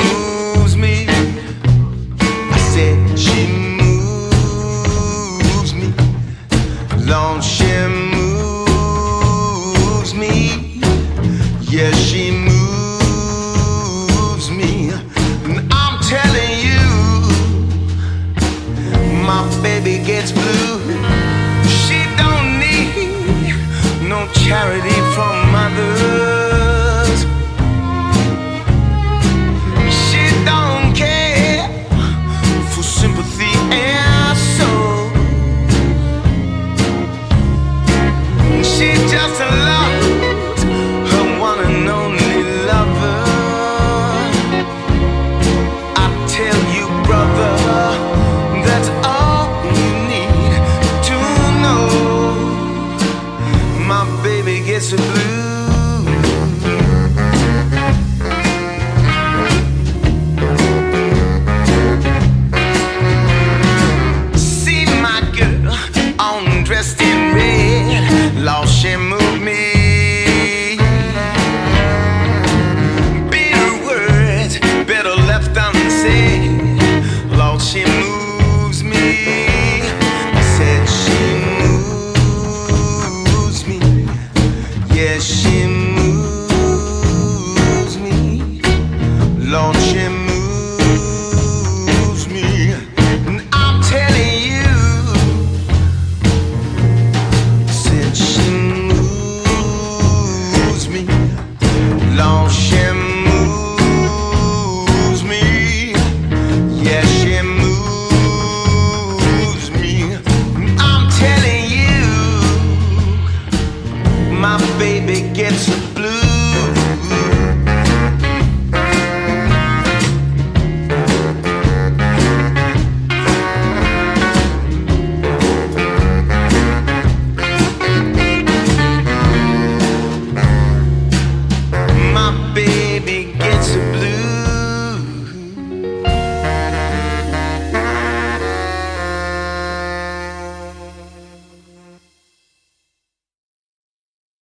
moves me. I said she moves me. Lord, she moves me. Yeah, she moves me. And I'm telling you, my baby gets blue. She don't need no charity from others. She don't care for sympathy and soul. She just loves her one and only lover. I tell you, brother, that's all you need to know. My baby gets the blues. See my girl, all dressed in red. Lord, she moved me. Bitter words, better left unsaid. Lord, she moves me. I said she moves me. Yeah, she moves me. Lord, she moves me. And I'm telling you, said she moves me. Lord, she moves me. Yeah, she moves me. And I'm telling you, my baby gets the blues.